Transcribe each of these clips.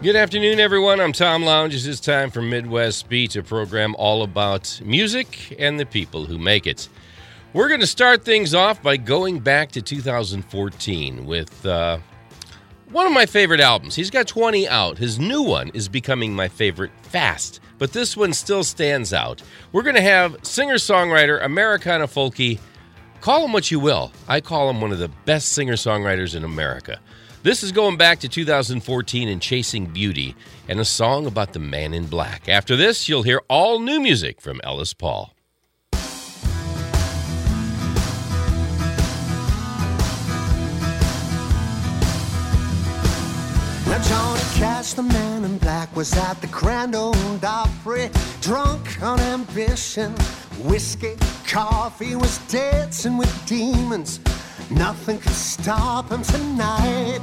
Good afternoon, everyone. I'm Tom Lounge. It's time for Midwest Beat, a program all about music and the people who make it. We're going to start things off by going back to 2014 with one of my favorite albums. He's got 20 out. His new one is becoming my favorite fast, but this one still stands out. We're going to have singer-songwriter, Americana folky, call him what you will. I call him one of the best singer-songwriters in America. This is going back to 2014 and Chasing Beauty and a song about the man in black. After this, you'll hear all new music from Ellis Paul. Now Johnny Cash, the man in black, was at the Grand Ole Opry, drunk on ambition, whiskey, coffee, was dancing with demons. Nothing could stop him tonight,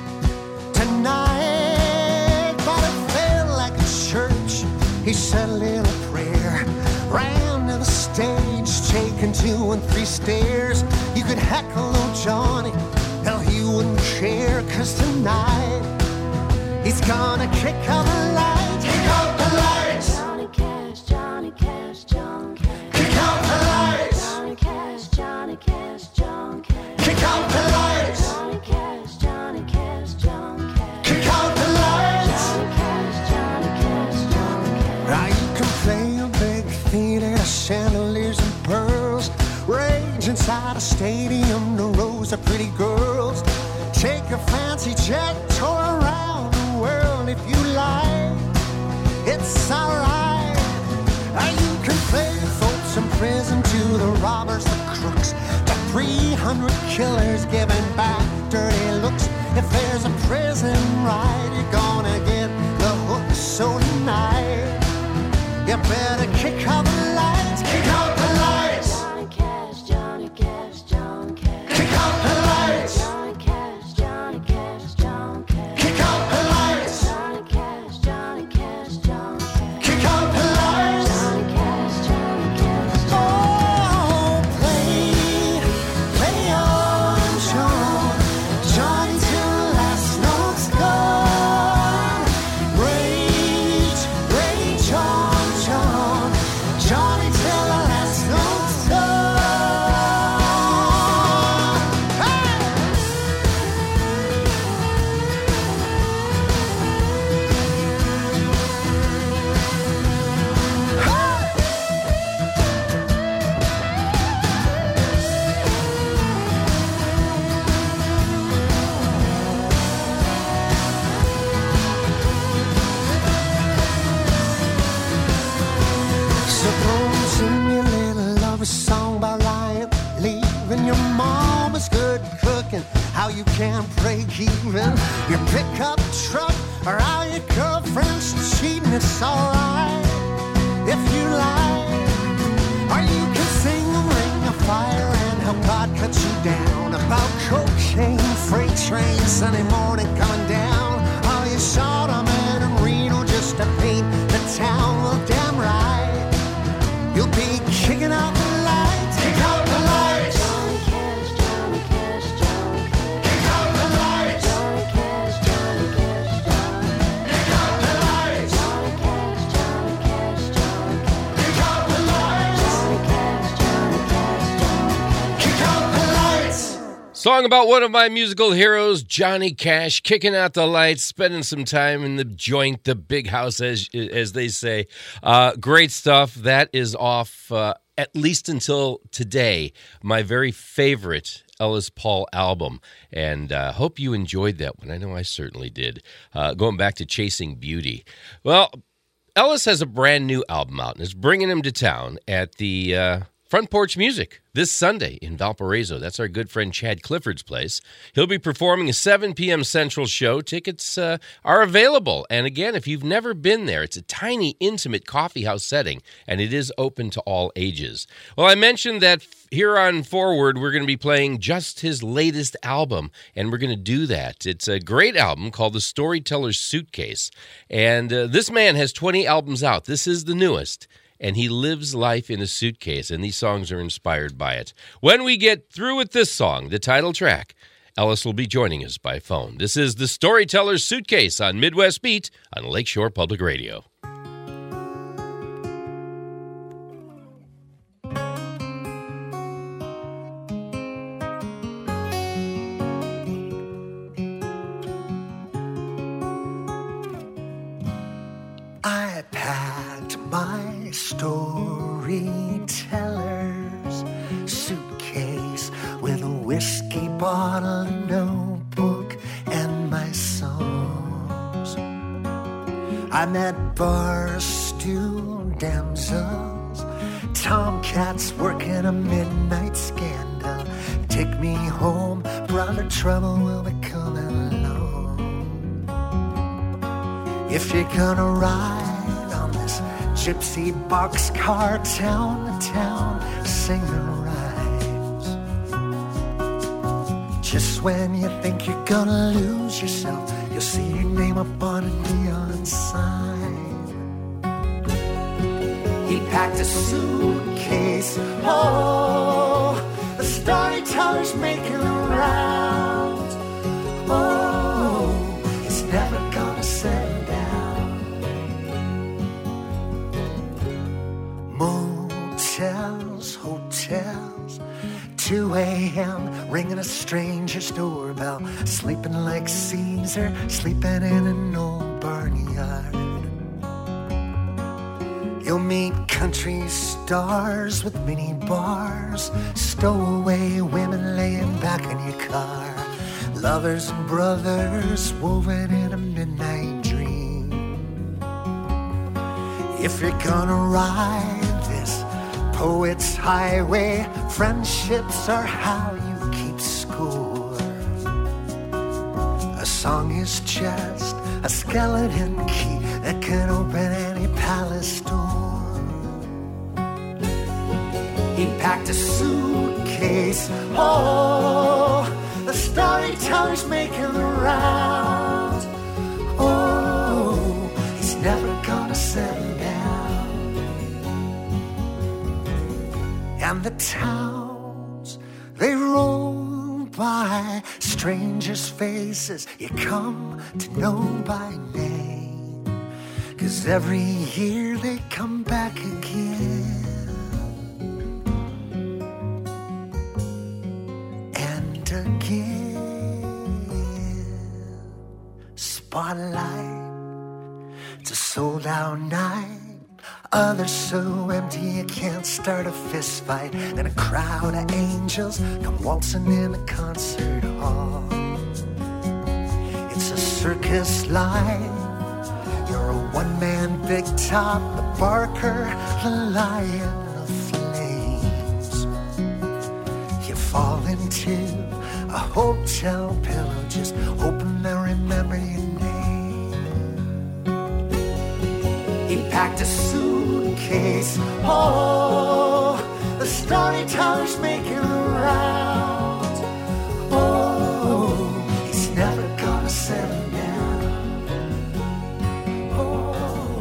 but it felt like a church. He said a little prayer, ran to the stage, taking 2 and 3 stairs. You could heckle old Johnny, hell he wouldn't care, 'cause tonight he's gonna kick out the lights, kick out the lights. Johnny Cash, Johnny Cash, John Cash. Kick out the lights. Johnny Cash, Johnny Cash, John Cash. Kick out the lights. Johnny Cash, Johnny Cash, John Cash. Kick out the lights. Johnny Cash, Johnny Cash, John Cash. Now you can play a big theater, chandeliers and pearls, rage inside a stadium, the rows of pretty girls. Take a fancy jet, tour around the world if you like. It's alright. Now you can play folks in prison, to the robbers, the crooks, to 300 killers giving back dirty looks. If there's a prison ride, you're gonna get the hook. So tonight, you better kick out the lights, kick out the lights. Johnny Cash, Johnny Cash, John Cash. Kick out the lights. Johnny Cash, Johnny Cash, John Cash. Kick out the lights. Johnny Cash, Johnny Cash, John Cash. Kick out the lights. Johnny Cash, Johnny Cash, John Oh, play on, John, Johnny till the last note's gone. Rage on, John, Johnny till the last note's gone. Hey! Suppose in your little love song by Lion, leaving your mama's good cooking, how you can't break even. You pick up a truck, or how your girlfriend's cheating, it's alright if you like. Or you can sing the ring of fire and how God cuts you down, about cocaine, freight train, Sunday morning coming down. How you shot a man in Reno just to paint the town. Well, damn right, you'll be kicking out the lights, kick out the lights. Johnny Cash, Johnny Cash, John Cash. Kick out the lights. Johnny Cash, Johnny Cash, John Cash. Kick out the lights. Johnny Cash, Johnny Cash, John Cash. Kick out the lights. Johnny Cash, Johnny Cash, John Cash. Kick out the lights. Song about one of my musical heroes, Johnny Cash, kicking out the lights, spending some time in the joint, the big house, as they say. Great stuff. That is off, at least until today, my very favorite Ellis Paul album. And hope you enjoyed that one. I know I certainly did. Going back to Chasing Beauty. Well, Ellis has a brand new album out, and is bringing him to town at the Front Porch Music this Sunday in Valparaiso. That's our good friend Chad Clifford's place. He'll be performing a 7 p.m. Central show. Tickets are available. And again, if you've never been there, it's a tiny, intimate coffeehouse setting, and it is open to all ages. Well, I mentioned that here on Forward, we're going to be playing just his latest album, and we're going to do that. It's a great album called The Storyteller's Suitcase, and this man has 20 albums out. This is the newest. And he lives life in a suitcase, and these songs are inspired by it. When we get through with this song, the title track, Ellis will be joining us by phone. This is the Storyteller's Suitcase on Midwest Beat on Lakeshore Public Radio. I packed my storyteller's suitcase with a whiskey bottle, a notebook, and my songs. I met barstool damsels, tomcats working a midnight scandal. Take me home, brother, trouble will be coming along. If you're gonna ride on this gypsy boxcar town to town, sing the rhymes. Just when you think you're gonna lose yourself, you'll see your name up on a neon sign. He packed a suitcase, oh, the storyteller's making the rounds. Oh, he's never gonna settle down. Motels, hotels, 2 a.m., ringing a stranger's doorbell, sleeping like Caesar, sleeping in an old barnyard. You'll meet country stars with mini bars, stowaway women laying back in your car, lovers and brothers woven in a midnight dream. If you're gonna ride this poet's highway, friendships are how you keep score. A song is just a skeleton key that can open any palace door. He packed a suitcase, oh, the storyteller's making the rounds. Oh, he's never gonna settle down. And the towns, they roll by, strangers' faces you come to know by name. 'Cause every year they come back again. And again. Spotlight, it's a sold-out night. Others so empty you can't start a fist fight. Then a crowd of angels come waltzing in the concert hall. It's a circus line. You're a one-man big top, the barker, the lion of flames. You fall into a hotel pillow, just hoping they'll remember your name. He packed a suitcase, oh, the storyteller's making the rounds. Oh, he's never gonna settle down. Oh.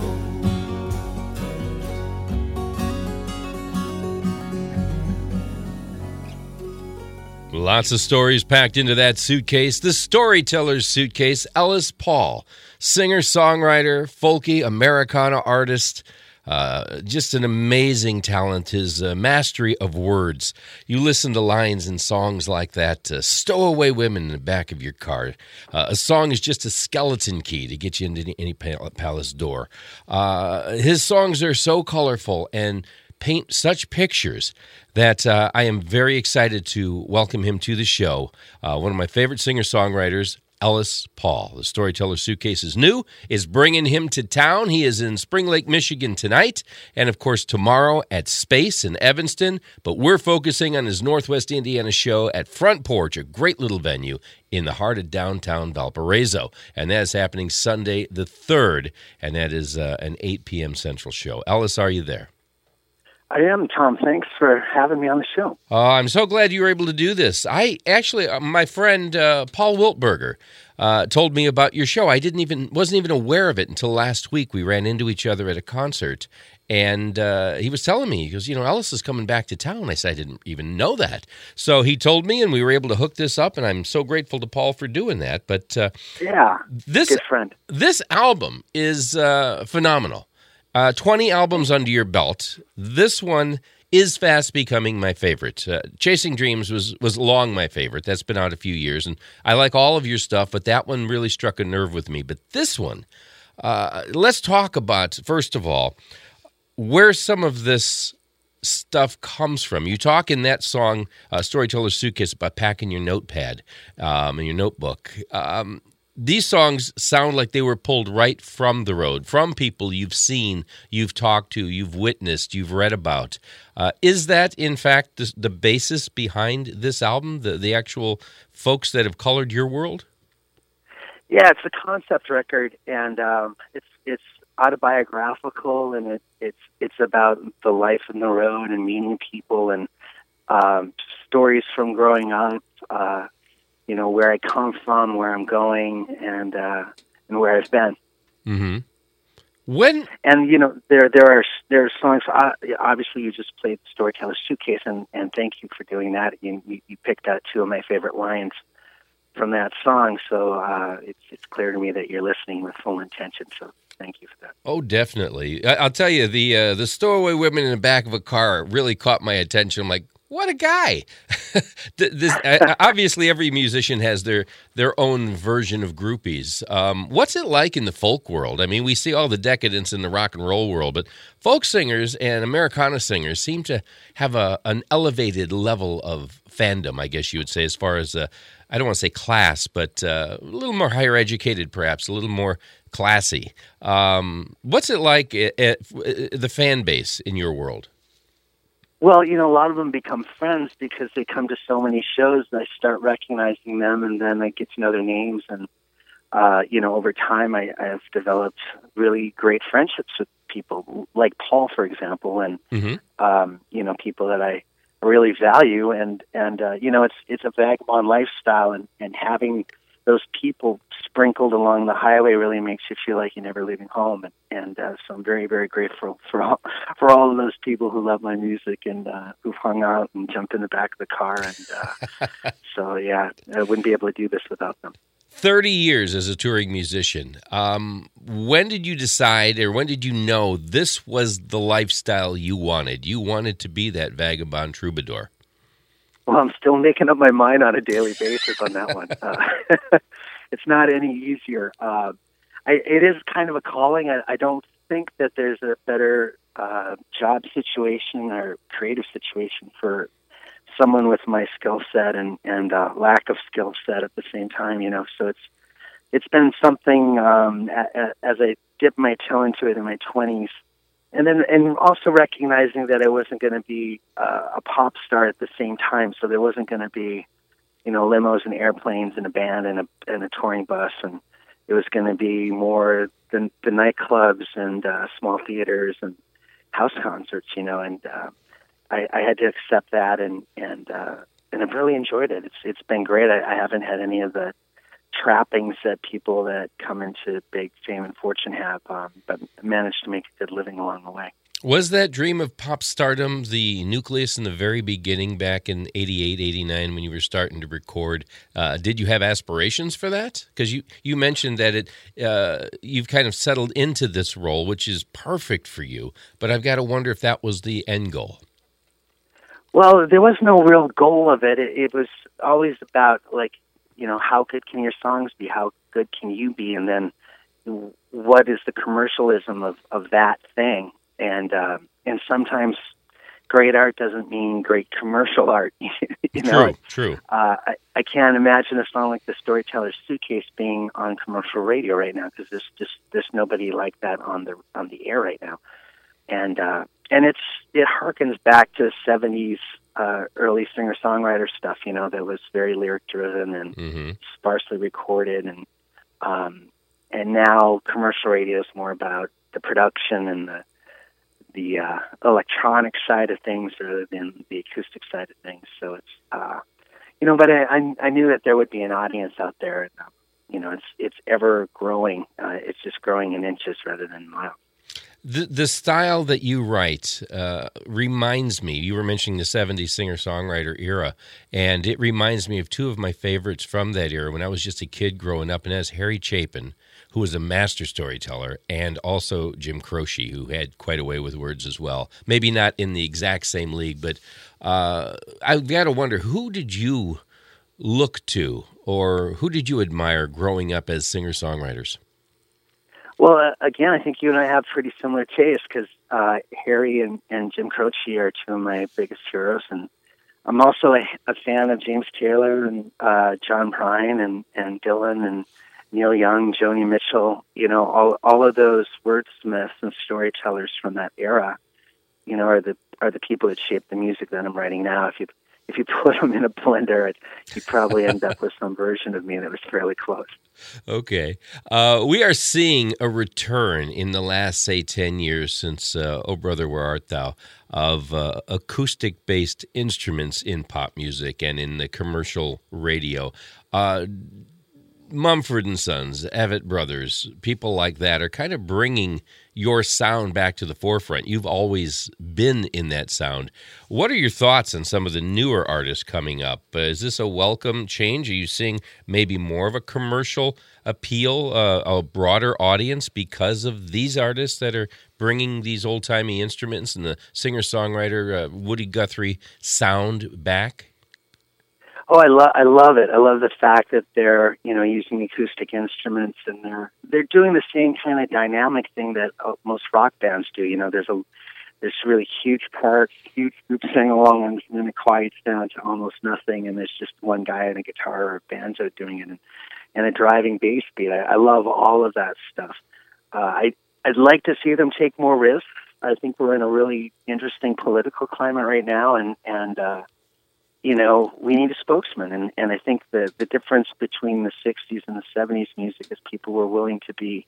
Lots of stories packed into that suitcase. The Storyteller's Suitcase. Ellis Paul, singer, songwriter, folky, Americana artist. Just an amazing talent, his mastery of words. You listen to lines in songs like that, stowaway women in the back of your car. A song is just a skeleton key to get you into any palace door. His songs are so colorful and paint such pictures that I am very excited to welcome him to the show. One of my favorite singer-songwriters, Ellis Paul. The Storyteller Suitcase is new, is bringing him to town. He is in Spring Lake, Michigan tonight, and of course tomorrow at Space in Evanston. But we're focusing on his Northwest Indiana show at Front Porch, a great little venue in the heart of downtown Valparaiso. And that is happening Sunday the 3rd, and that is an 8 p.m. Central show. Ellis, are you there? I am, Tom. Thanks for having me on the show. I'm so glad you were able to do this. I actually, my friend Paul Wiltberger told me about your show. I wasn't even aware of it until last week. We ran into each other at a concert, and he was telling me, he goes, Ellis is coming back to town. I said, I didn't even know that. So he told me, and we were able to hook this up, and I'm so grateful to Paul for doing that. But Yeah, good friend. this album is phenomenal. 20 albums under your belt. This one is fast becoming my favorite. Chasing Dreams was long my favorite. That's been out a few years, and I like all of your stuff, but that one really struck a nerve with me. But this one, let's talk about, first of all, where some of this stuff comes from. You talk in that song, Storyteller's Suitcase, about packing your notepad and your notebook. These songs sound like they were pulled right from the road, from people you've seen, you've talked to, you've witnessed, you've read about. Is that, in fact, the basis behind this album, the actual folks that have colored your world? Yeah, it's a concept record, and it's autobiographical, and it's about the life on the road and meeting people and stories from growing up. Where I come from, where I'm going, and where I've been. Mm-hmm. When there are songs. Obviously, you just played "Storyteller's Suitcase," and thank you for doing that. You picked out two of my favorite lines from that song, so it's clear to me that you're listening with full intention. So thank you for that. Oh, definitely. I'll tell you, the stowaway women in the back of a car really caught my attention. I'm like, what a guy. Obviously, every musician has their own version of groupies. What's it like in the folk world? I mean, we see all the decadence in the rock and roll world, but folk singers and Americana singers seem to have an elevated level of fandom, I guess you would say, as far as, I don't want to say class, but a little more higher educated, perhaps, a little more classy. What's it like at the fan base in your world? Well, a lot of them become friends because they come to so many shows, and I start recognizing them, and then I get to know their names. And, over time, I have developed really great friendships with people, like Paul, for example, and, people that I really value. And it's a vagabond lifestyle, and having those people sprinkled along the highway really makes you feel like you're never leaving home. And so I'm very, very grateful for all of those people who love my music and who've hung out and jumped in the back of the car. And so, yeah, I wouldn't be able to do this without them. 30 years as a touring musician. When did you decide, or when did you know this was the lifestyle you wanted? You wanted to be that vagabond troubadour. Well, I'm still making up my mind on a daily basis on that one. It's not any easier. It is kind of a calling. I don't think that there's a better job situation or creative situation for someone with my skill set and lack of skill set at the same time. So it's been something as I dipped my toe into it in my 20s. And also recognizing that I wasn't going to be a pop star at the same time, so there wasn't going to be, limos and airplanes and a band and a touring bus, and it was going to be more the nightclubs and small theaters and house concerts, and I had to accept that, and I've really enjoyed it. It's been great. I haven't had any of the trappings that people that come into big fame and fortune have, but managed to make a good living along the way. Was that dream of pop stardom the nucleus in the very beginning back in 88, 89 when you were starting to record? Did you have aspirations for that? Because you mentioned that you've kind of settled into this role, which is perfect for you, but I've got to wonder if that was the end goal. Well, there was no real goal of it. It was always about, how good can your songs be? How good can you be? And then what is the commercialism of that thing? And sometimes great art doesn't mean great commercial art. True. I can't imagine a song like The Storyteller's Suitcase being on commercial radio right now because there's nobody like that on the air right now. And it harkens back to 70s early singer-songwriter stuff, that was very lyric-driven and sparsely recorded, and now commercial radio is more about the production and the electronic side of things rather than the acoustic side of things. So it's but I knew that there would be an audience out there. And, it's ever growing. It's just growing in inches rather than miles. The style that you write reminds me, you were mentioning the 70s singer-songwriter era, and it reminds me of two of my favorites from that era when I was just a kid growing up, and that's Harry Chapin, who was a master storyteller, and also Jim Croce, who had quite a way with words as well. Maybe not in the exact same league, but I've got to wonder, who did you look to, or who did you admire growing up as singer-songwriters? Well, again, I think you and I have pretty similar tastes because Harry and Jim Croce are two of my biggest heroes, and I'm also a fan of James Taylor and John Prine and Dylan and Neil Young, Joni Mitchell. All of those wordsmiths and storytellers from that era, are the people that shaped the music that I'm writing now. If you put them in a blender, you'd probably end up with some version of me that was fairly close. Okay. We are seeing a return in the last, say, 10 years since Oh Brother, Where Art Thou, of acoustic-based instruments in pop music and in the commercial radio. Mumford & Sons, Avett Brothers, people like that are kind of bringing your sound back to the forefront. You've always been in that sound. What are your thoughts on some of the newer artists coming up? Is this a welcome change? Are you seeing maybe more of a commercial appeal, a broader audience because of these artists that are bringing these old-timey instruments and the singer-songwriter Woody Guthrie sound back? Oh, I love it. I love the fact that they're, using acoustic instruments, and they're doing the same kind of dynamic thing that most rock bands do. There's really huge parts, huge group sing along, and then it quiets down to almost nothing, and there's just one guy and a guitar or a banjo doing it, and a driving bass beat. I love all of that stuff. I'd like to see them take more risks. I think we're in a really interesting political climate right now, and we need a spokesman. And I think the difference between the 60s and the 70s music is people were willing to be,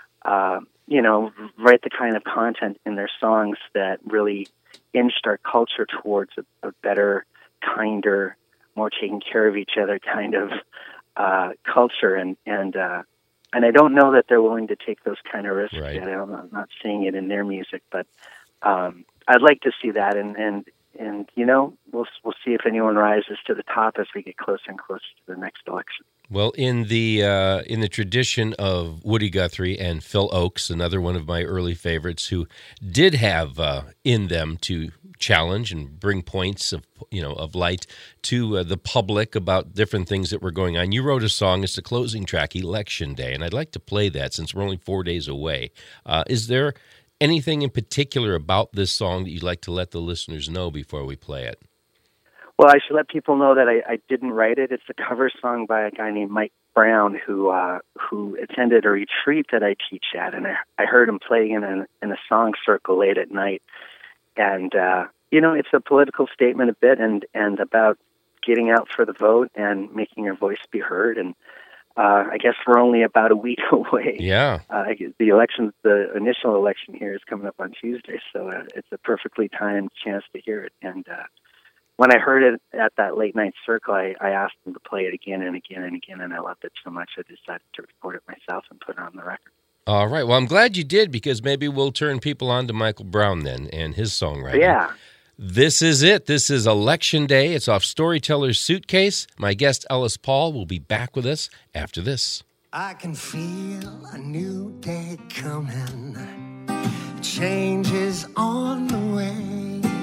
write the kind of content in their songs that really inched our culture towards a better, kinder, more taking care of each other kind of culture. And I don't know that they're willing to take those kind of risks right. yet. I'm not seeing it in their music, but I'd like to see that. And we'll see if anyone rises to the top as we get closer and closer to the next election. Well, in the tradition of Woody Guthrie and Phil Ochs, another one of my early favorites, who did have in them to challenge and bring points of light to the public about different things that were going on. You wrote a song. It's the closing track, Election Day, and I'd like to play that since we're only 4 days away. Is there anything in particular about this song that you'd like to let the listeners know before we play it? Well, I should let people know that I didn't write it. It's a cover song by a guy named Mike Brown who attended a retreat that I teach at, and I heard him playing in a song circle late at night. And it's a political statement a bit, and about getting out for the vote and making your voice be heard. And I guess we're only about a week away. Yeah. The initial election here is coming up on Tuesday, so it's a perfectly timed chance to hear it. And when I heard it at that late night circle, I asked them to play it again and again and again, and I loved it so much I decided to record it myself and put it on the record. All right. Well, I'm glad you did, because maybe we'll turn people on to Michael Brown then and his songwriting. Yeah. This is it. This is Election Day. It's off Storyteller's Suitcase. My guest, Ellis Paul, will be back with us after this. I can feel a new day coming. Change is on the way.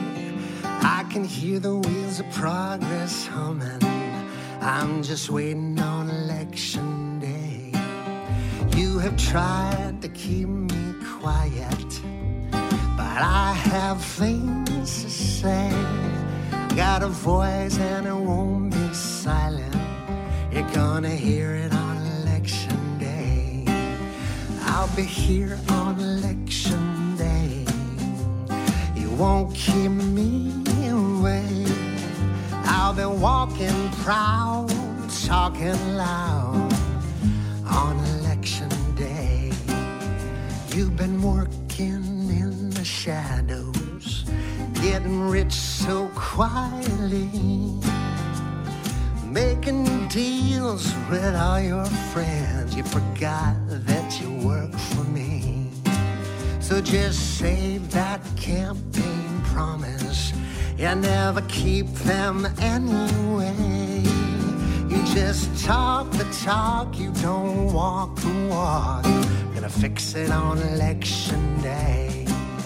I can hear the wheels of progress humming. I'm just waiting on Election Day. You have tried to keep me quiet, but I have things to say. Got a voice and it won't be silent. You're gonna hear it on Election Day. I'll be here on Election Day. You won't keep me away. I'll be walking proud, talking loud on Election Day. You've been working in the shade. shadows, getting rich so quietly, making deals with all your friends. You forgot that you work for me. So just save that campaign promise. You never keep them anyway. You just talk the talk, you don't walk the walk. Gonna fix it on election day.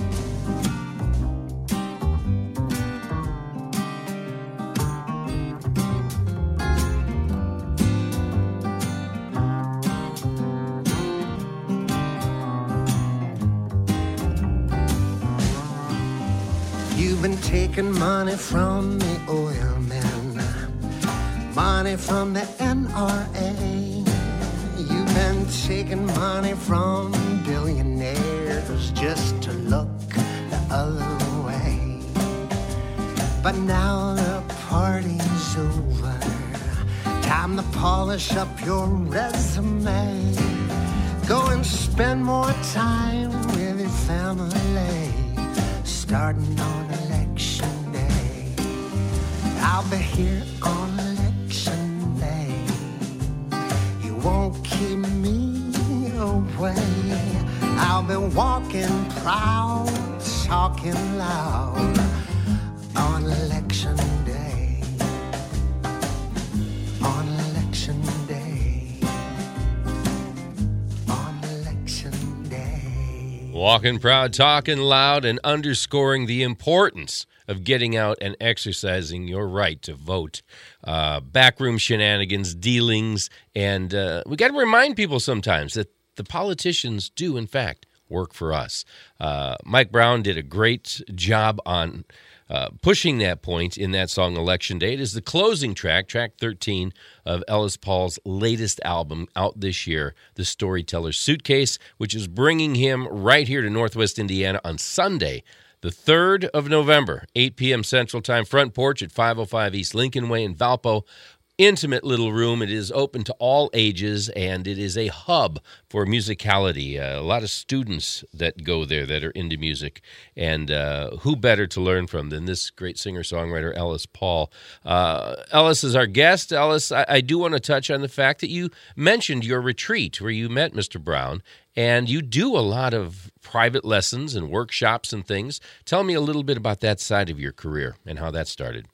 You've been taking money from the oil men, money from the NRA. You've been taking money from billionaires just to look the other way. But now the party's over. Time to polish up your resume. Go and spend more time with your family, starting on election day. I'll be here on election day. You won't keep me away. I'll be walking proud, talking loud on election day. On election day. On election day. Walking proud, talking loud, and underscoring the importance of getting out and exercising your right to vote. Backroom shenanigans, dealings, and we got to remind people sometimes that the politicians do, in fact, work for us. Mike Brown did a great job on pushing that point in that song, Election Day. It is the closing track, track 13 of Ellis Paul's latest album out this year, The Storyteller's Suitcase, which is bringing him right here to Northwest Indiana on Sunday, the 3rd of November, 8 p.m. Central Time, front porch at 505 East Lincoln Way in Valpo. Intimate little room. It is open to all ages, and it is a hub for musicality. A lot of students that go there that are into music, and who better to learn from than this great singer-songwriter, Ellis Paul. Ellis is our guest. Ellis, I do want to touch on the fact that you mentioned your retreat where you met Mr. Brown, and you do a lot of private lessons and workshops and things. Tell me a little bit about that side of your career and how that started.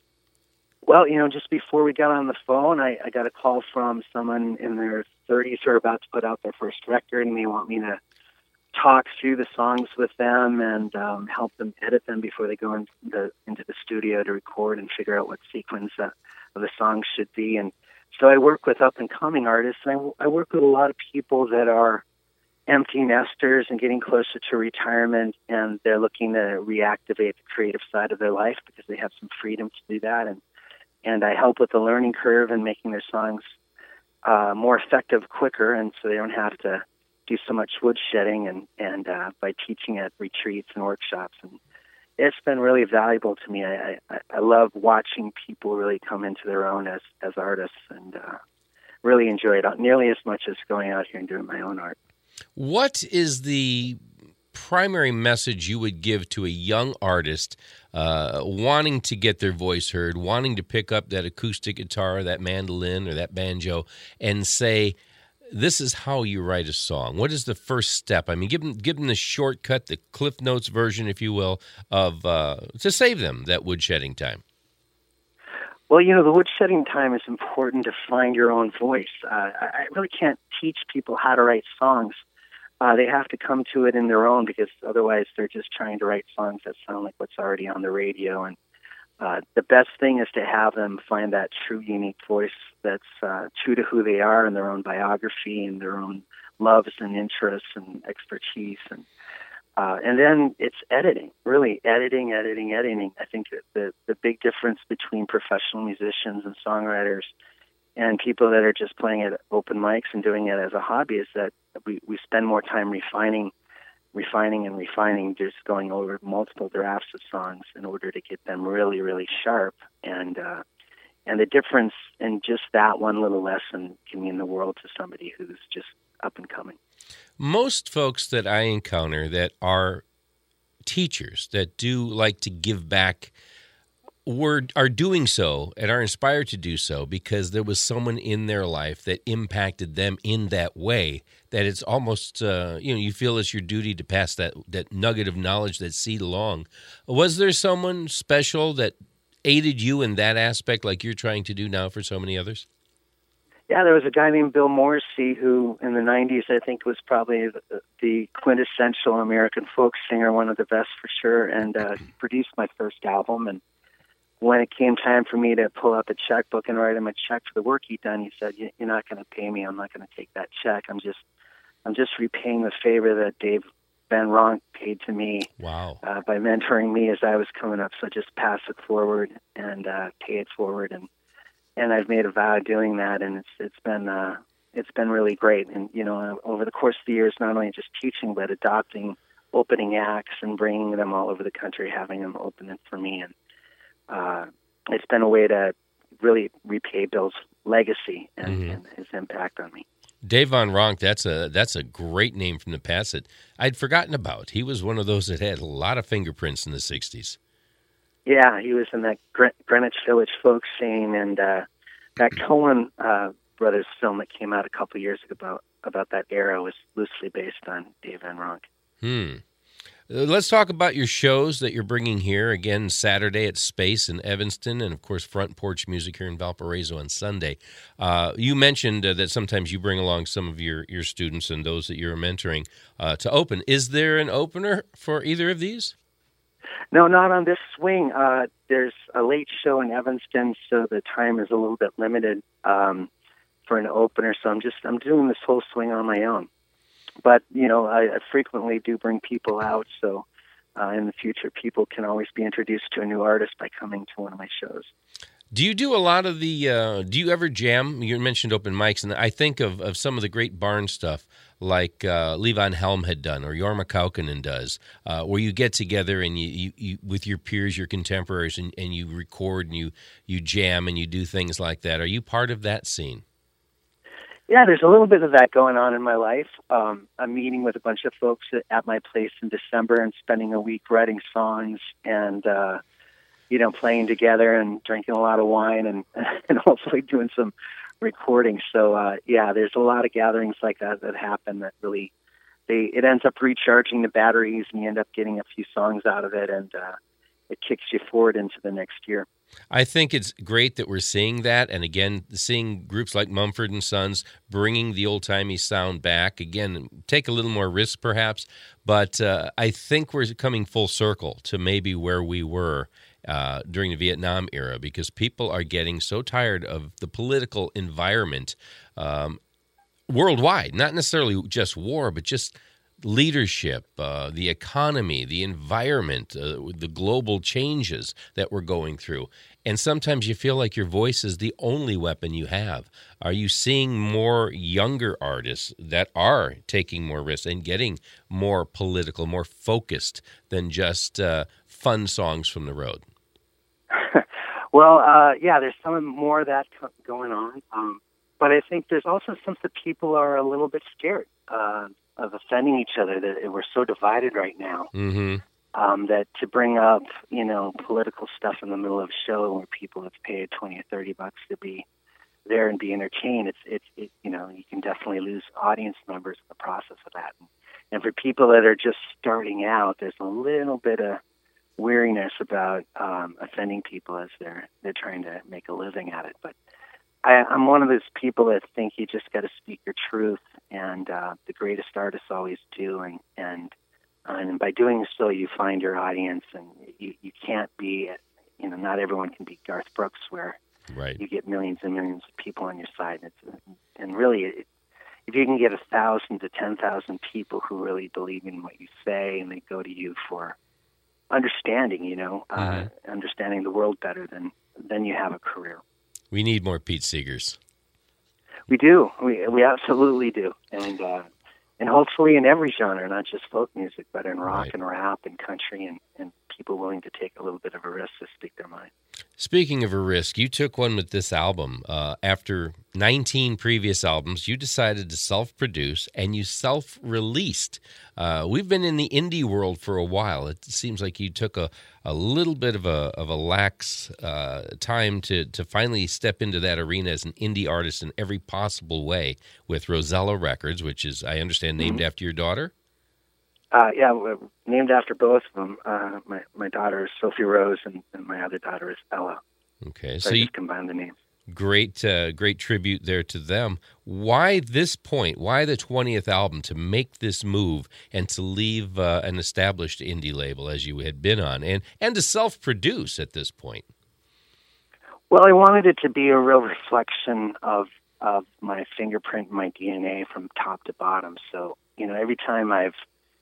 Well, just before we got on the phone, I got a call from someone in their 30s who are about to put out their first record, and they want me to talk through the songs with them and help them edit them before they go into the studio to record and figure out what sequence of the songs should be. And so I work with up-and-coming artists, and I work with a lot of people that are empty nesters and getting closer to retirement, and they're looking to reactivate the creative side of their life because they have some freedom to do that. And I help with the learning curve and making their songs more effective quicker, and so they don't have to do so much woodshedding and by teaching at retreats and workshops. And it's been really valuable to me. I love watching people really come into their own as artists, and really enjoy it nearly as much as going out here and doing my own art. What is the primary message you would give to a young artist wanting to get their voice heard, wanting to pick up that acoustic guitar, that mandolin, or that banjo, and say, this is how you write a song? What is the first step? I mean, give them the shortcut, the Cliff Notes version, if you will, of to save them that woodshedding time. Well, the woodshedding time is important to find your own voice. I really can't teach people how to write songs. They have to come to it in their own, because otherwise they're just trying to write songs that sound like what's already on the radio. And the best thing is to have them find that true, unique voice that's true to who they are and their own biography and their own loves and interests and expertise. And then it's editing, really editing. I think that the big difference between professional musicians and songwriters and people that are just playing at open mics and doing it as a hobby is that we spend more time refining, just going over multiple drafts of songs in order to get them really, really sharp. And the difference in just that one little lesson can mean the world to somebody who's just up and coming. Most folks that I encounter that are teachers that do like to give back are doing so and are inspired to do so because there was someone in their life that impacted them in that way, that it's almost, you feel it's your duty to pass that nugget of knowledge, that seed along. Was there someone special that aided you in that aspect like you're trying to do now for so many others? Yeah, there was a guy named Bill Morrissey who in the 90s I think was probably the quintessential American folk singer, one of the best for sure, and he produced my first album. And when it came time for me to pull out the checkbook and write him a check for the work he'd done, he said, "You're not going to pay me. I'm not going to take that check. I'm just repaying the favor that Dave Van Ronk paid to me Wow. By mentoring me as I was coming up. So just pass it forward and pay it forward." And I've made a vow of doing that, and it's been really great. And over the course of the years, not only just teaching, but adopting opening acts and bringing them all over the country, having them open it for me, and it's been a way to really repay Bill's legacy and his impact on me. Dave Von Ronk, that's a great name from the past that I'd forgotten about. He was one of those that had a lot of fingerprints in the 60s. Yeah, he was in that Greenwich Village folk scene, and that Coen Brothers film that came out a couple years ago about that era was loosely based on Dave Van Ronk. Let's talk about your shows that you're bringing here. Again, Saturday at Space in Evanston, and, of course, Front Porch Music here in Valparaiso on Sunday. You mentioned that sometimes you bring along some of your students and those that you're mentoring to open. Is there an opener for either of these? No, not on this swing. There's a late show in Evanston, so the time is a little bit limited for an opener. So I'm doing this whole swing on my own. But I frequently do bring people out. So in the future, people can always be introduced to a new artist by coming to one of my shows. Do you do a lot of the, do you ever jam? You mentioned open mics, and I think of some of the great barn stuff like Levon Helm had done or Jorma Kaukonen does, where you get together and you with your peers, your contemporaries, and you record and you jam and you do things like that. Are you part of that scene? Yeah, there's a little bit of that going on in my life. I'm meeting with a bunch of folks at my place in December and spending a week writing songs and playing together and drinking a lot of wine and hopefully doing some recording. So, there's a lot of gatherings like that happen that really, it ends up recharging the batteries and you end up getting a few songs out of it, and it kicks you forward into the next year. I think it's great that we're seeing that, and again, seeing groups like Mumford & Sons bringing the old-timey sound back. Again, take a little more risk perhaps, but I think we're coming full circle to maybe where we were during the Vietnam era, because people are getting so tired of the political environment worldwide, not necessarily just war, but just leadership, the economy, the environment, the global changes that we're going through. And sometimes you feel like your voice is the only weapon you have. Are you seeing more younger artists that are taking more risks and getting more political, more focused than just fun songs from the road? Well, there's some more of that going on. But I think there's also some that people are a little bit scared of offending each other, that we're so divided right now, that to bring up, political stuff in the middle of a show where people have paid $20 or $30 to be there and be entertained, you can definitely lose audience members in the process of that. And for people that are just starting out, there's a little bit of weariness about offending people as they're trying to make a living at it. But I'm one of those people that think you just got to speak your truth, and the greatest artists always do, and by doing so, you find your audience, and you can't be, not everyone can be Garth Brooks, where right. You get millions and millions of people on your side, and really, if you can get 1,000 to 10,000 people who really believe in what you say, and they go to you for understanding, understanding the world better, then you have a career. We need more Pete Seegers. We do. We absolutely do. And hopefully in every genre, not just folk music, but in rock right. and rap and country and and people willing to take a little bit of a risk to speak their mind. Speaking of a risk, you took one with this album. After 19 previous albums, you decided to self-produce and you self-released. We've been in the indie world for a while. It seems like you took a little bit of a lax time to finally step into that arena as an indie artist in every possible way with Rosella Records, which is, I understand, named after your daughter? Yeah, we're named after both of them. My daughter is Sophie Rose, and my other daughter is Ella. Okay, So I just combined the names. great tribute there to them. Why this point? Why the 20th album to make this move and to leave an established indie label as you had been on, and to self-produce at this point? Well, I wanted it to be a real reflection of my fingerprint and my DNA from top to bottom. So, every time I've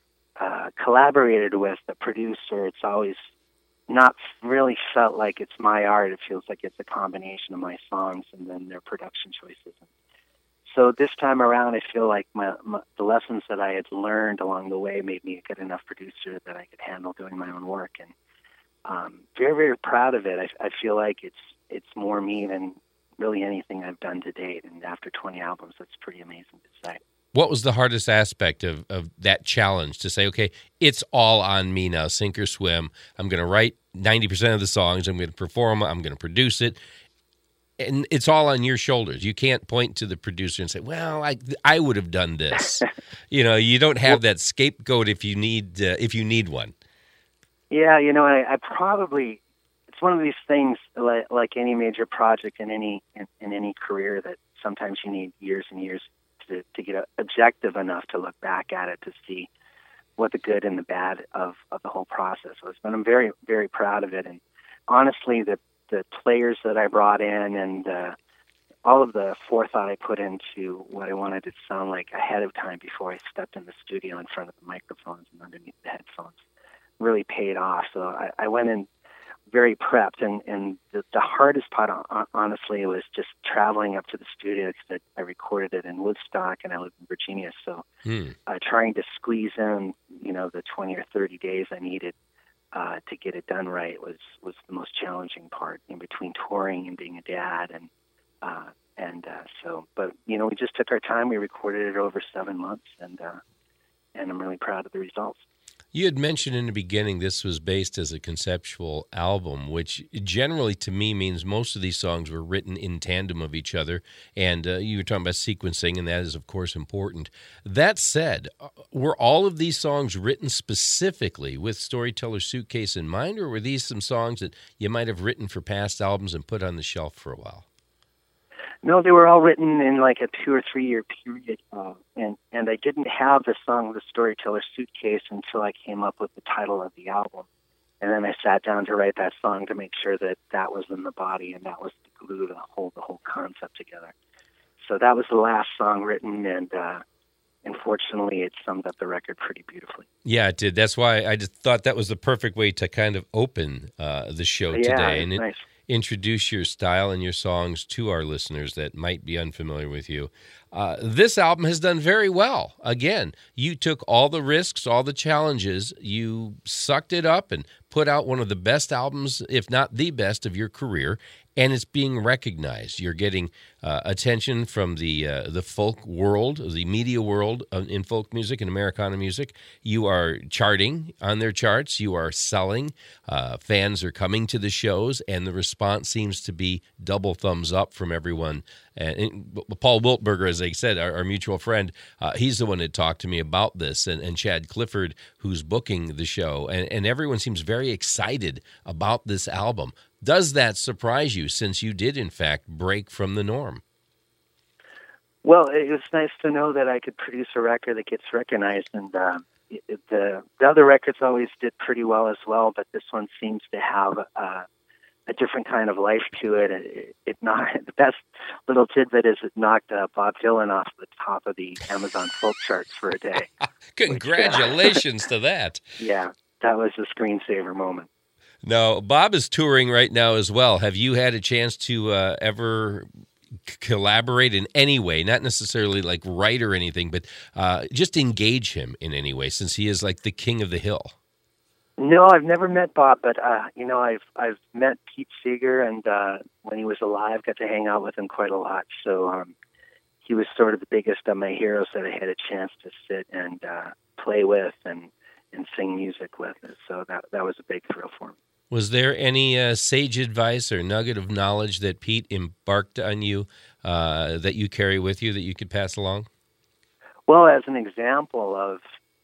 collaborated with a producer, it's always not really felt like it's my art. It feels like it's a combination of my songs and then their production choices. So this time around, I feel like the lessons that I had learned along the way made me a good enough producer that I could handle doing my own work. And very, very proud of it. I feel like it's more me than really anything I've done to date. And after 20 albums, that's pretty amazing to say. What was the hardest aspect of that challenge to say, okay, it's all on me now, sink or swim. I'm going to write 90% of the songs. I'm going to perform them. I'm going to produce it. And it's all on your shoulders. You can't point to the producer and say, well, I would have done this. You don't have that scapegoat if you need one. Yeah, I probably, it's one of these things like any major project in any career that sometimes you need years and years to get objective enough to look back at it to see what the good and the bad of the whole process was. But I'm very, very proud of it. And honestly, the players that I brought in and all of the forethought I put into what I wanted it to sound like ahead of time before I stepped in the studio in front of the microphones and underneath the headphones really paid off. So I went in very prepped, and the hardest part, honestly, was just traveling up to the studio because I recorded it in Woodstock and I live in Virginia. So trying to squeeze in, the 20 or 30 days I needed to get it done right was the most challenging part in between touring and being a dad. But we just took our time. We recorded it over 7 months, and I'm really proud of the results. You had mentioned in the beginning this was based as a conceptual album, which generally to me means most of these songs were written in tandem of each other, and you were talking about sequencing, and that is, of course, important. That said, were all of these songs written specifically with Storyteller Suitcase in mind, or were these some songs that you might have written for past albums and put on the shelf for a while? No, they were all written in like a 2 or 3 year period, and I didn't have the song "The Storyteller Suitcase" until I came up with the title of the album, and then I sat down to write that song to make sure that was in the body and that was the glue to hold the whole concept together. So that was the last song written, and unfortunately, it summed up the record pretty beautifully. Yeah, it did. That's why I just thought that was the perfect way to kind of open the show today. And nice. Introduce your style and your songs to our listeners that might be unfamiliar with you. This album has done very well. Again, you took all the risks, all the challenges, you sucked it up and put out one of the best albums, if not the best, of your career, and it's being recognized. You're getting attention from the folk world, the media world in folk music and Americana music. You are charting on their charts. You are selling. Fans are coming to the shows, and the response seems to be double thumbs up from everyone. And Paul Wiltberger, as I said, our mutual friend, he's the one that talked to me about this, and Chad Clifford, who's booking the show, and everyone seems very excited about this album. Does that surprise you, since you did, in fact, break from the norm? Well, it was nice to know that I could produce a record that gets recognized, and the other records always did pretty well as well, but this one seems to have a different kind of life to it. The best little tidbit is it knocked Bob Dylan off the top of the Amazon folk charts for a day. Congratulations to that. Yeah, that was a screensaver moment. Now, Bob is touring right now as well. Have you had a chance to ever collaborate in any way, not necessarily like write or anything, but just engage him in any way, since he is like the king of the hill? No, I've never met Bob, but I've met Pete Seeger, and when he was alive, got to hang out with him quite a lot. So he was sort of the biggest of my heroes that I had a chance to sit and play with and sing music with. So that was a big thrill for me. Was there any sage advice or nugget of knowledge that Pete embarked on you that you carry with you that you could pass along? Well, as an example of,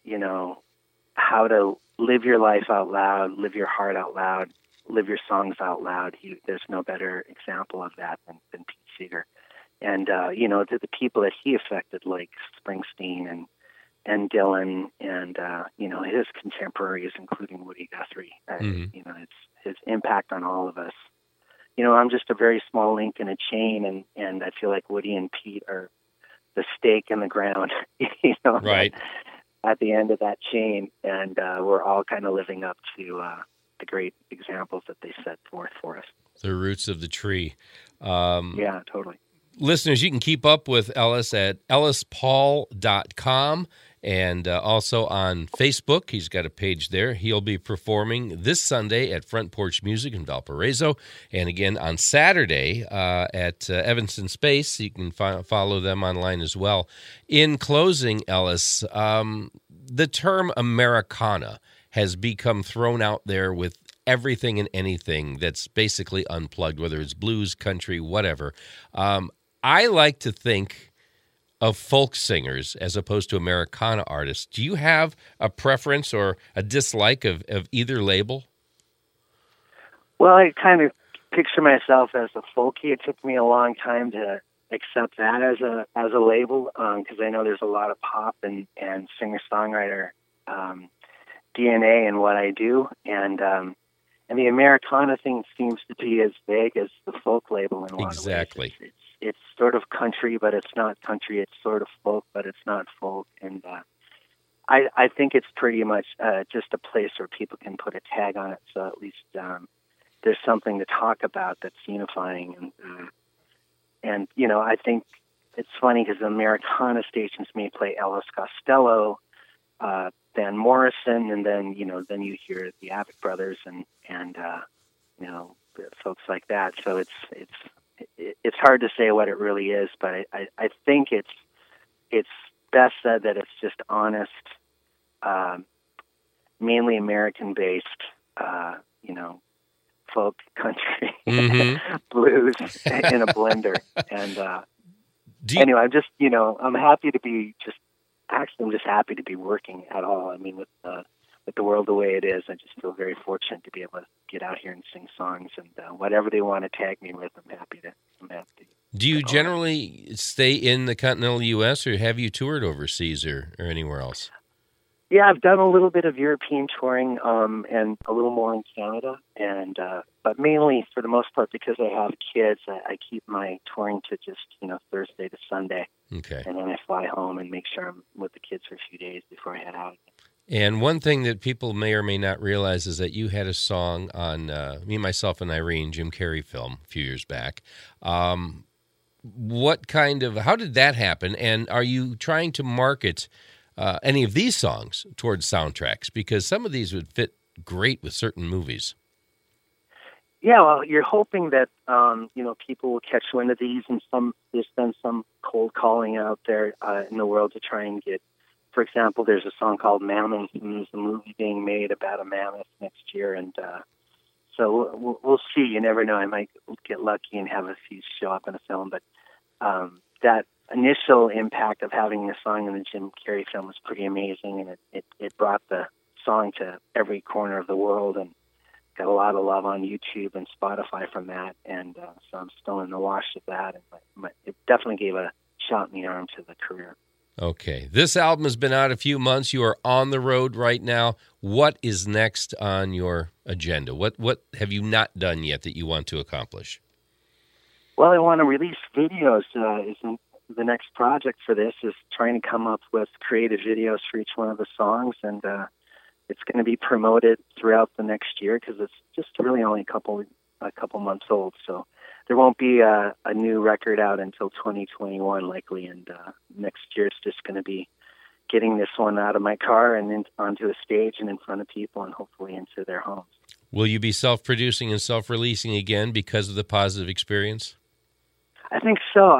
how to live your life out loud, live your heart out loud, live your songs out loud, there's no better example of that than Pete Seeger. And, to the people that he affected, like Springsteen and Dylan and, his contemporaries, including Woody Guthrie, it's his impact on all of us. I'm just a very small link in a chain, and I feel like Woody and Pete are the stake in the ground, Right. At the end of that chain, and we're all kind of living up to the great examples that they set forth for us. The roots of the tree. Yeah, totally. Listeners, you can keep up with Ellis at ellispaul.com and also on Facebook. He's got a page there. He'll be performing this Sunday at Front Porch Music in Valparaiso, and again on Saturday at Evanston Space. You can follow them online as well. In closing, Ellis, the term Americana has become thrown out there with everything and anything that's basically unplugged, whether it's blues, country, whatever. I like to think of folk singers as opposed to Americana artists. Do you have a preference or a dislike of either label? Well, I kind of picture myself as a folkie. It took me a long time to accept that as a label because I know there's a lot of pop and singer-songwriter DNA in what I do, and the Americana thing seems to be as vague as the folk label in a lot Exactly. of ways. It's sort of country, but it's not country. It's sort of folk, but it's not folk. And I think it's pretty much just a place where people can put a tag on it, so at least there's something to talk about that's unifying. And I think it's funny because the Americana stations may play Elvis Costello, Van Morrison, and then you hear the Avett Brothers and folks like that. So it's hard to say what it really is, but I think it's best said that it's just honest, mainly American-based, folk, country, blues in a blender. And anyway, I'm just I'm happy to be I'm just happy to be working at all. I mean, with the world the way it is, I just feel very fortunate to be able to get out here and sing songs, and whatever they want to tag me with, I'm happy to. Do you generally stay in the continental U.S., or have you toured overseas or anywhere else? Yeah, I've done a little bit of European touring and a little more in Canada, and but mainly for the most part because I have kids, I keep my touring to just Thursday to Sunday. Okay. And then I fly home and make sure I'm with the kids for a few days before I head out. And one thing that people may or may not realize is that you had a song on Me, Myself, and Irene, Jim Carrey film a few years back. How did that happen? And are you trying to market any of these songs towards soundtracks? Because some of these would fit great with certain movies. Yeah, well, you're hoping that people will catch wind of these, and there's been some cold calling out there in the world to try and get. For example, there's a song called Mammoth, and there's a movie being made about a mammoth next year, and so we'll see. You never know. I might get lucky and have a few show up in a film, but that initial impact of having a song in the Jim Carrey film was pretty amazing, and it brought the song to every corner of the world, and got a lot of love on YouTube and Spotify from that, and so I'm still in the wash of that, and it definitely gave a shot in the arm to the career. Okay. This album has been out a few months. You are on the road right now. What is next on your agenda? What have you not done yet that you want to accomplish? Well, I want to release videos. The next project for this is trying to come up with creative videos for each one of the songs, and it's going to be promoted throughout the next year because it's just really only a couple months old. So there won't be a new record out until 2021 likely, and next year it's just going to be getting this one out of my car and onto a stage and in front of people and hopefully into their homes. Will you be self-producing and self-releasing again because of the positive experience? I think so.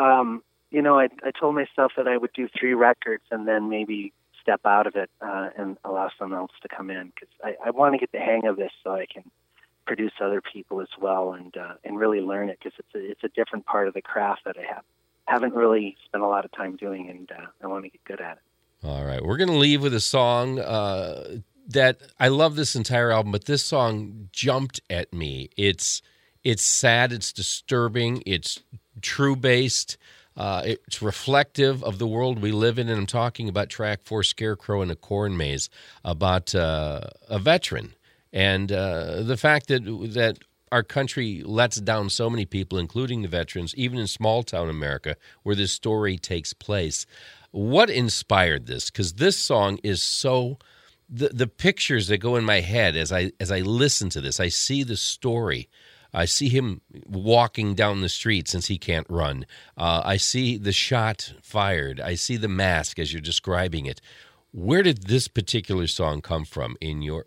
I told myself that I would do 3 records and then maybe step out of it and allow someone else to come in, because I want to get the hang of this so I can produce other people as well and really learn it, because it's a different part of the craft that I haven't really spent a lot of time doing, and I want to get good at it. All right. We're going to leave with a song that I love this entire album, but this song jumped at me. It's sad, it's disturbing, it's true-based, it's reflective of the world we live in, and I'm talking about track 4, Scarecrow in a Corn Maze, about a veteran, and the fact that our country lets down so many people, including the veterans, even in small-town America, where this story takes place. What inspired this? Because this song is so... The pictures that go in my head as I listen to this, I see the story. I see him walking down the street since he can't run. I see the shot fired. I see the mask as you're describing it. Where did this particular song come from in your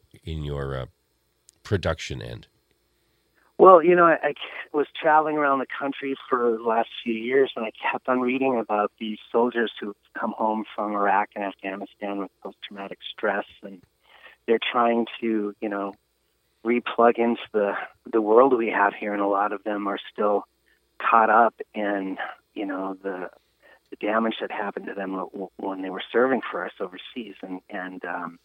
production end? Well, I was traveling around the country for the last few years, and I kept on reading about these soldiers who've come home from Iraq and Afghanistan with post-traumatic stress, and they're trying to, replug into the world we have here, and a lot of them are still caught up in, the damage that happened to them when they were serving for us overseas, and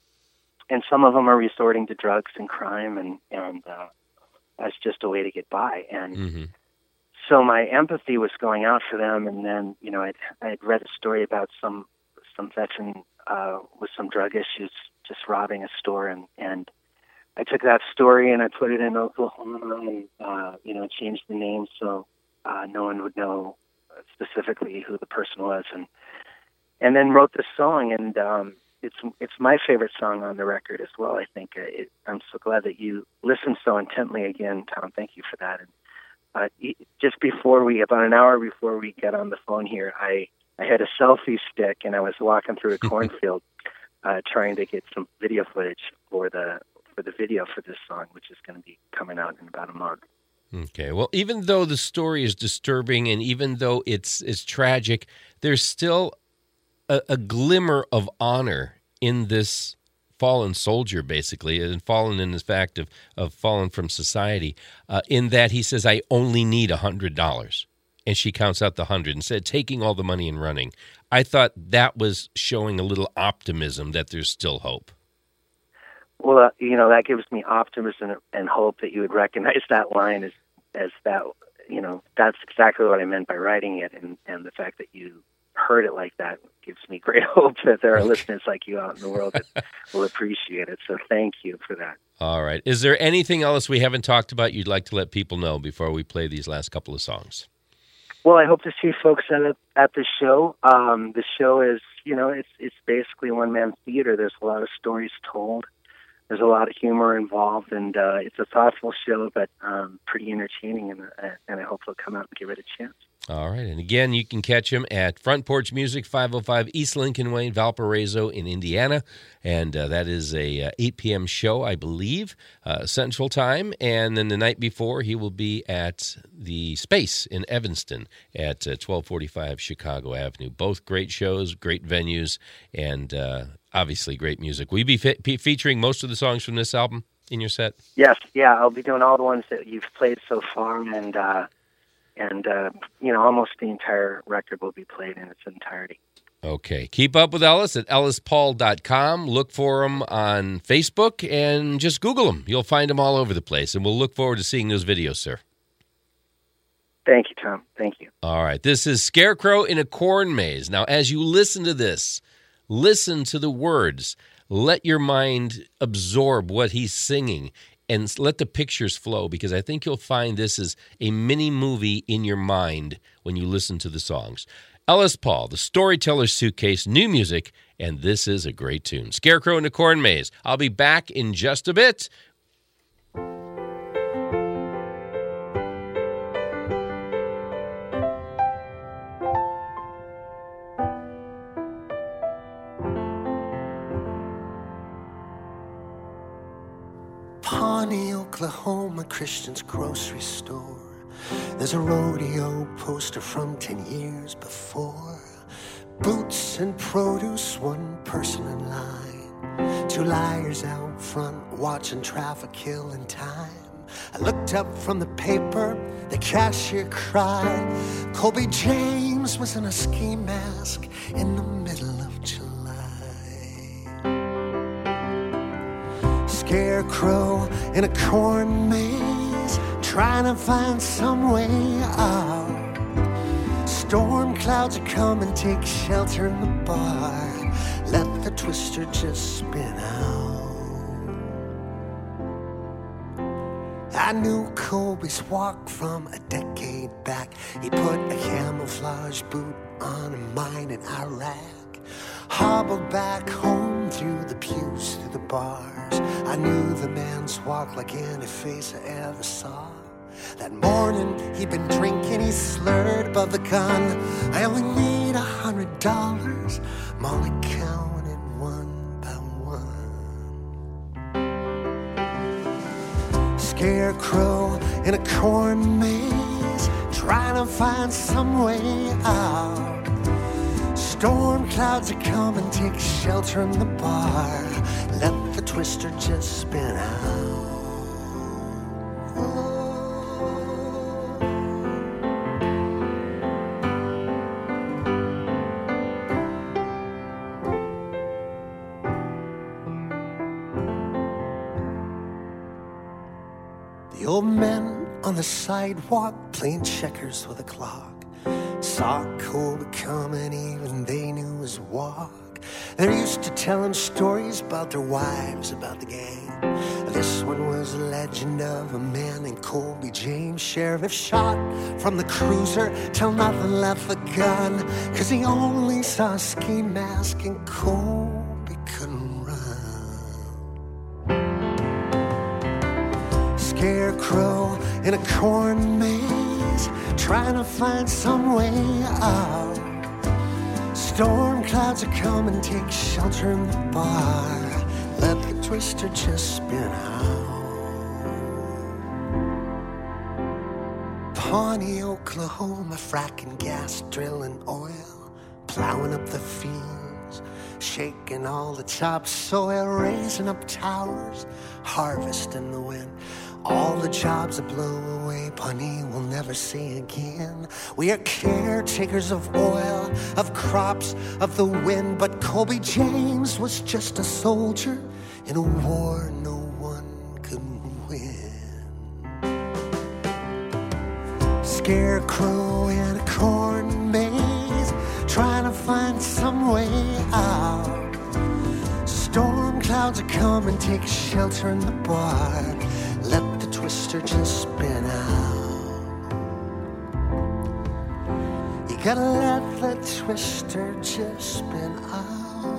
some of them are resorting to drugs and crime, and that's just a way to get by. And so my empathy was going out for them. And then, I'd read a story about some veteran with some drug issues just robbing a store. And I took that story and I put it in Oklahoma and, changed the name so no one would know specifically who the person was. And then wrote this song. And it's my favorite song on the record as well. I think I'm so glad that you listened so intently again, Tom. Thank you for that. And just about an hour before we got on the phone here, I had a selfie stick and I was walking through a cornfield trying to get some video footage for the video for this song, which is going to be coming out in about a month. Okay. Well, even though the story is disturbing and even though it's tragic, there's still a glimmer of honor in this fallen soldier, basically, and fallen in the fact of fallen from society, in that he says, I only need $100. And she counts out the 100 and said, taking all the money and running. I thought that was showing a little optimism that there's still hope. Well, that gives me optimism and hope that you would recognize that line as that, that's exactly what I meant by writing it. And the fact that you heard it like that gives me great hope that there are listeners like you out in the world that will appreciate it. So thank you for that. All right. Is there anything else we haven't talked about you'd like to let people know before we play these last couple of songs? Well, I hope to see folks at the show. The show is, it's basically one-man theater. There's a lot of stories told. There's a lot of humor involved, and it's a thoughtful show, but pretty entertaining, and I hope they'll come out and give it a chance. All right. And again, you can catch him at Front Porch Music, 505 East Lincoln Way, Valparaiso in Indiana. And that is a 8 p.m. show, I believe, Central Time. And then the night before, he will be at the Space in Evanston at 1245 Chicago Avenue. Both great shows, great venues, and obviously great music. Will you be featuring most of the songs from this album in your set? Yes. Yeah, I'll be doing all the ones that you've played so far, and almost the entire record will be played in its entirety. Okay. Keep up with Ellis at ellispaul.com. Look for him on Facebook and just Google him. You'll find him all over the place, and we'll look forward to seeing those videos, sir. Thank you, Tom. Thank you. All right. This is Scarecrow in a Corn Maze. Now, as you listen to this, listen to the words. Let your mind absorb what he's singing. And let the pictures flow, because I think you'll find this is a mini movie in your mind when you listen to the songs. Ellis Paul, The Storyteller's Suitcase, new music, and this is a great tune. Scarecrow in the Corn Maze. I'll be back in just a bit. Oklahoma Christian's grocery store. There's a rodeo poster from 10 years before. Boots and produce, one person in line. Two liars out front watching traffic killing time. I looked up from the paper, the cashier cried. Colby James was in a ski mask in the middle of July. Scarecrow in a corn maze, trying to find some way out. Storm clouds are coming, take shelter in the bar. Let the twister just spin out. I knew Colby's walk from a decade back. He put a camouflage boot on a mine in Iraq. Hobbled back home through the pews, through the bars. I knew the man's walk like any face I ever saw. That morning he'd been drinking, he slurred above the gun. I only need $100, Molly counted one by one. Scarecrow in a corn maze, trying to find some way out. Storm clouds are coming, take shelter in the bar. Let the twister just spin out. The old men on the sidewalk playing checkers with a clock saw Colby coming, even they knew his walk. They're used to telling stories about their wives, about the gang. This one was a legend of a man named Colby James. Sheriff shot from the cruiser till nothing left the gun, 'cause he only saw a ski mask and Colby couldn't run. Scarecrow in a corn maze, trying to find some way out. Storm clouds are coming, take shelter in the bar. Let the twister just spin out. Pawnee, Oklahoma, fracking gas, drilling oil, plowing up the fields, shaking all the topsoil, raising up towers, harvesting the wind. All the jobs that blow away, Pawnee will never see again. We are caretakers of oil, of crops, of the wind. But Colby James was just a soldier in a war no one could win. Scarecrow in a corn maze, trying to find some way out. Storm clouds are coming, take shelter in the bar. Let the twister just spin out. You gotta let the twister just spin out.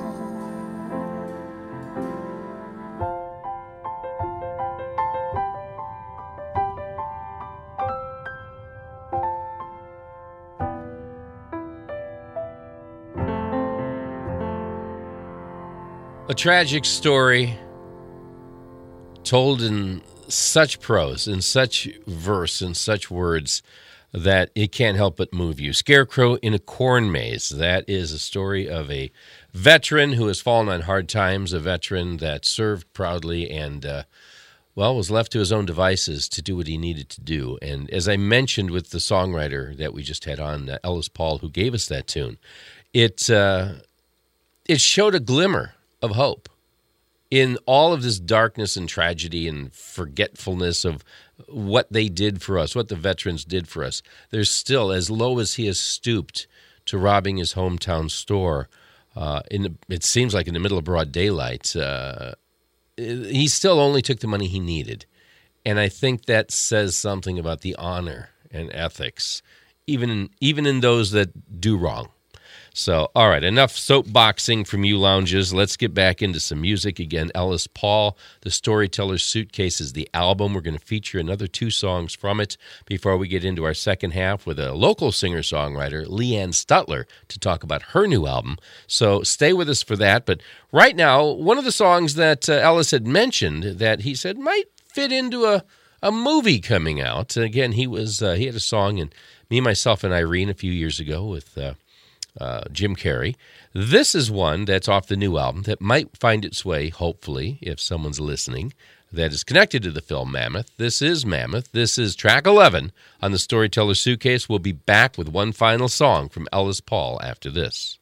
A tragic story told in such prose, in such verse, in such words that it can't help but move you. Scarecrow in a corn maze. That is a story of a veteran who has fallen on hard times, a veteran that served proudly and, was left to his own devices to do what he needed to do. And as I mentioned with the songwriter that we just had on, Ellis Paul, who gave us that tune, it showed a glimmer of hope in all of this darkness and tragedy and forgetfulness of what they did for us, what the veterans did for us. There's still, as low as he has stooped to robbing his hometown store, it seems like in the middle of broad daylight, he still only took the money he needed. And I think that says something about the honor and ethics, even in those that do wrong. So, all right, enough soapboxing from you lounges. Let's get back into some music. Again, Ellis Paul, The Storyteller's Suitcase is the album. We're going to feature another 2 songs from it before we get into our second half with a local singer-songwriter, Leanne Stutler, to talk about her new album. So stay with us for that. But right now, one of the songs that Ellis had mentioned that he said might fit into a movie coming out. And again, he had a song in Me, Myself, and Irene a few years ago with Jim Carrey. This is one that's off the new album that might find its way, hopefully, if someone's listening, that is connected to the film Mammoth. This is Mammoth. This is track 11 on the Storyteller Suitcase. We'll be back with one final song from Ellis Paul after this.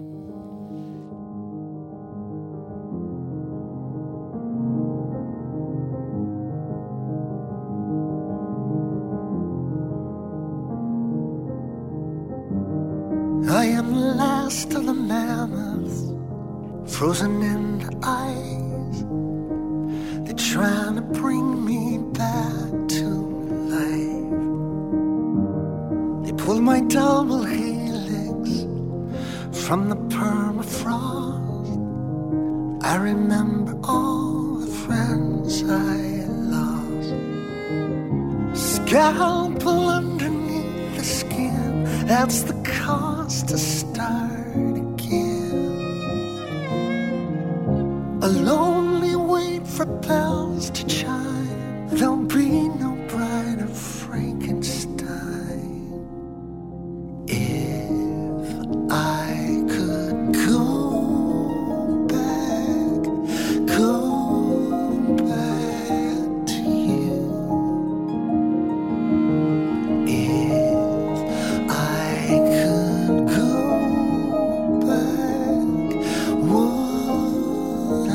I am the last of the mammoths, frozen in the ice. They're trying to bring me back to life. They pulled my double helix from the permafrost. I remember all the friends I lost. Scalpel underneath the skin, that's the cost to start again. A lonely wait for bells to chime. There'll be no bride of Frankenstein. If I could go back to you. If I could go back, would I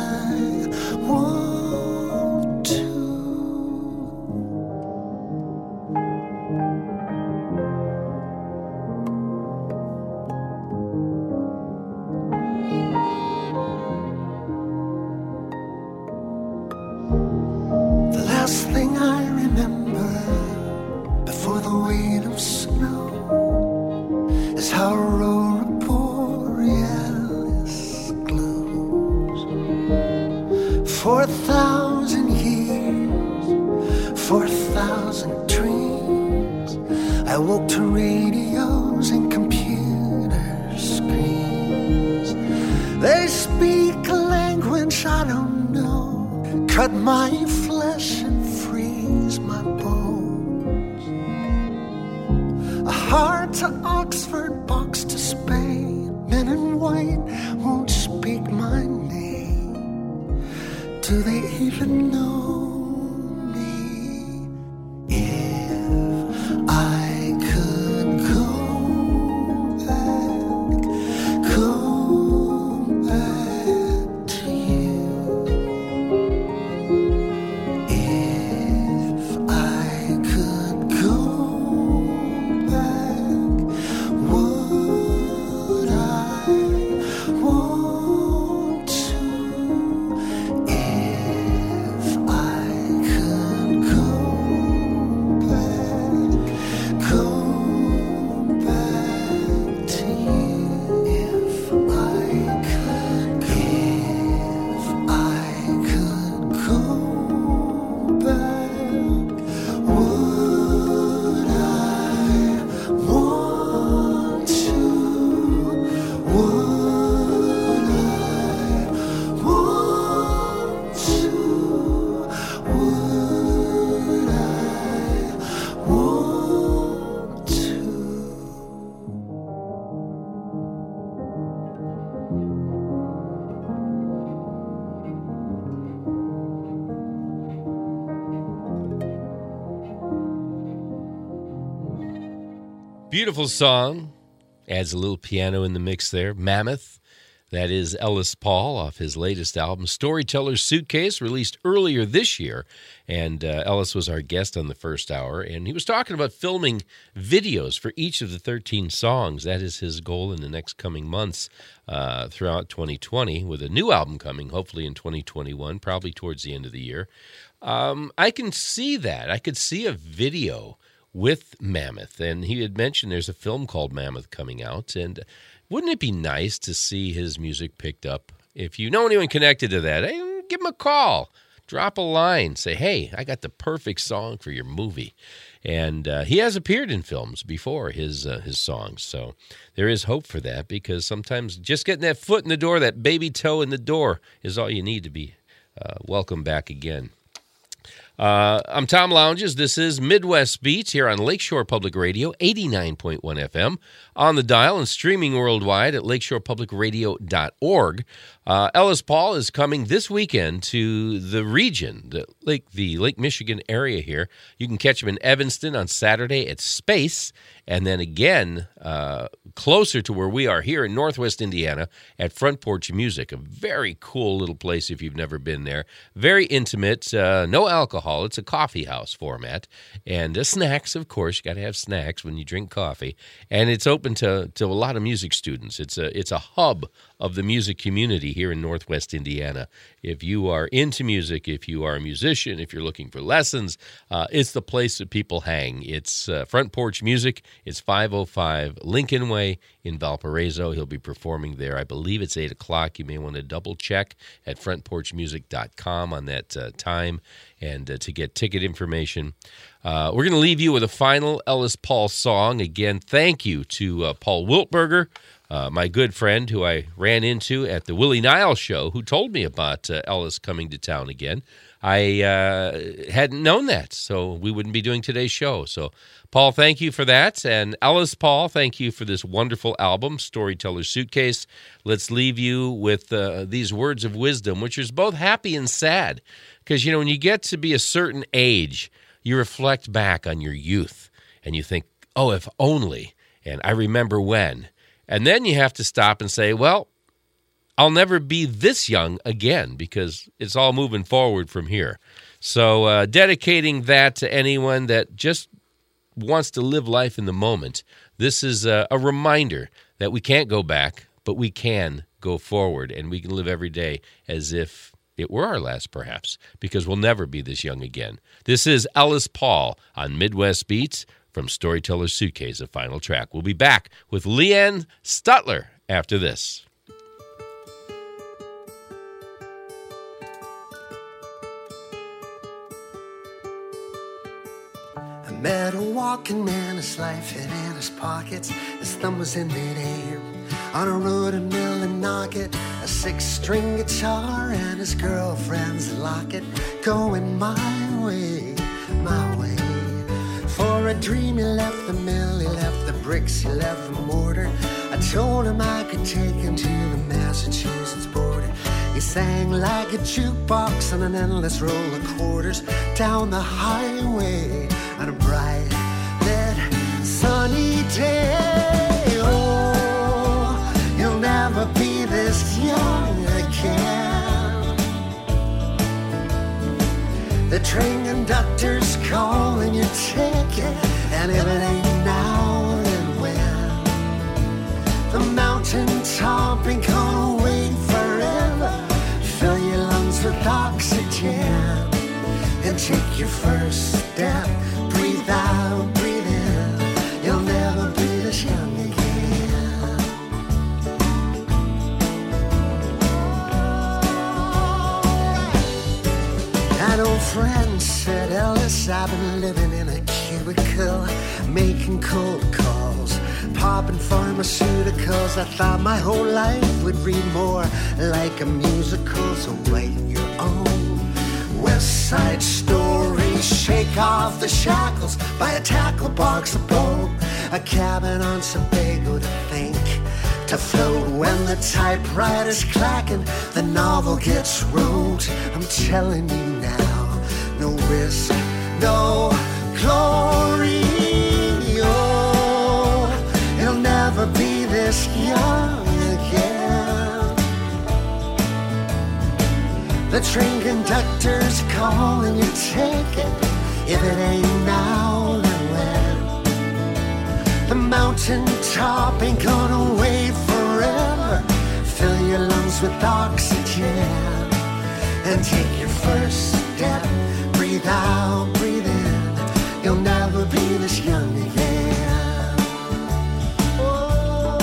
want to? The last thing I remember before the weight of snow is how Aurora Borealis glows. 4,000 years, 4,000 dreams. I woke to radios and computer screens. They speak a language I don't know. Cut my flesh and freeze my bones. A heart to Oxford, box to Spain. Men in white won't speak my name. Do they even know me? If I could go back to you. If I could go back, would I want to? If I could go back to you. If I could go back, would I want to? Would I want to? Would I want to? Beautiful song. Adds a little piano in the mix there. Mammoth. That is Ellis Paul off his latest album, Storyteller Suitcase, released earlier this year. And Ellis was our guest on the first hour. And he was talking about filming videos for each of the 13 songs. That is his goal in the next coming months throughout 2020, with a new album coming, hopefully in 2021, probably towards the end of the year. I can see that. I could see a video with Mammoth. And he had mentioned there's a film called Mammoth coming out. And wouldn't it be nice to see his music picked up? If you know anyone connected to that, hey, give him a call. Drop a line. Say, hey, I got the perfect song for your movie. And he has appeared in films before, his songs. So there is hope for that, because sometimes just getting that foot in the door, that baby toe in the door, is all you need to be welcome back again. I'm Tom Lounges. This is Midwest Beats here on Lakeshore Public Radio, 89.1 FM, on the dial and streaming worldwide at lakeshorepublicradio.org. Ellis Paul is coming this weekend to the region, the Lake Michigan area here. You can catch him in Evanston on Saturday at Space, and then again closer to where we are here in Northwest Indiana at Front Porch Music, a very cool little place if you've never been there. Very intimate, no alcohol. It's a coffee house format, and snacks, of course. You got to have snacks when you drink coffee, and it's open to a lot of music students. It's a hub of the music community here in Northwest Indiana. If you are into music, if you are a musician, if you're looking for lessons, it's the place that people hang. It's Front Porch Music. It's 505 Lincoln Way in Valparaiso. He'll be performing there. I believe it's 8 o'clock. You may want to double check at frontporchmusic.com on that time and to get ticket information. We're going to leave you with a final Ellis Paul song. Again, thank you to Paul Wiltberger, my good friend who I ran into at the Willie Nile show, who told me about Ellis coming to town again. I hadn't known that, so we wouldn't be doing today's show. So, Paul, thank you for that. And Ellis Paul, thank you for this wonderful album, Storyteller's Suitcase. Let's leave you with these words of wisdom, which is both happy and sad. Because, when you get to be a certain age, you reflect back on your youth, and you think, oh, if only, and I remember when. And then you have to stop and say, well, I'll never be this young again because it's all moving forward from here. So dedicating that to anyone that just wants to live life in the moment, this is a reminder that we can't go back, but we can go forward, and we can live every day as if it were our last, perhaps, because we'll never be this young again. This is Ellis Paul on Midwest Beats from Storyteller's Suitcase, a final track. We'll be back with Leanne Stutler after this. I met a walking man, his life hid in his pockets. His thumb was in midair on a road in Millinocket. A 6-string guitar and his girlfriend's locket. Going my way, my way. For a dream he left the mill, he left the bricks, he left the mortar. I told him I could take him to the Massachusetts border. He sang like a jukebox on an endless roll of quarters down the highway on a bright, lit, sunny day. Oh, you'll never be this young again. The train conductor's calling your ticket, and if it ain't now, then when? The mountain top ain't gonna wait forever. Fill your lungs with oxygen and take your first step. Breathe out, breathe in. You'll never be this young again. An old friend said, Ellis, I've been living in a cubicle, making cold calls, popping pharmaceuticals. I thought my whole life would read more like a musical, so write your own West Side Story. Shake off the shackles, buy a tackle box of bone, a cabin on Sebago to think, to float when the typewriter's clacking, the novel gets wrote. I'm telling you now, no risk, no glory. Oh, it'll never be this young again. The train conductor's calling your ticket. If it ain't now, then when? The mountain top ain't gonna wait forever. Fill your lungs with oxygen and take your first step. Breathe out, breathe in. You'll never be this young again. Oh,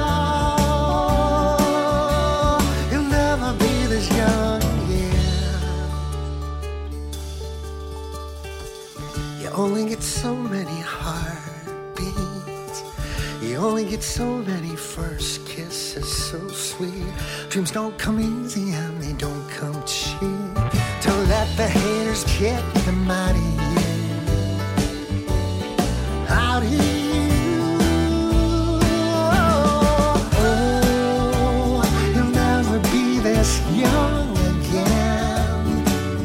you'll never be this young again. You only get so many heartbeats. You only get so many first kisses, so sweet. Dreams don't come easy and they don't come cheap. Don't let the haters kick the mighty out of you. Oh, you'll never be this young again.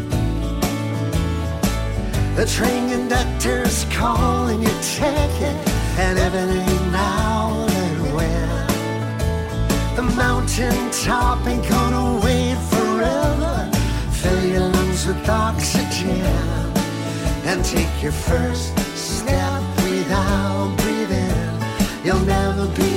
The train conductor's calling your ticket, and everything now and when. The mountain top ain't gonna wait forever. Fill your lungs with oxygen and take your first step without breathing. You'll never be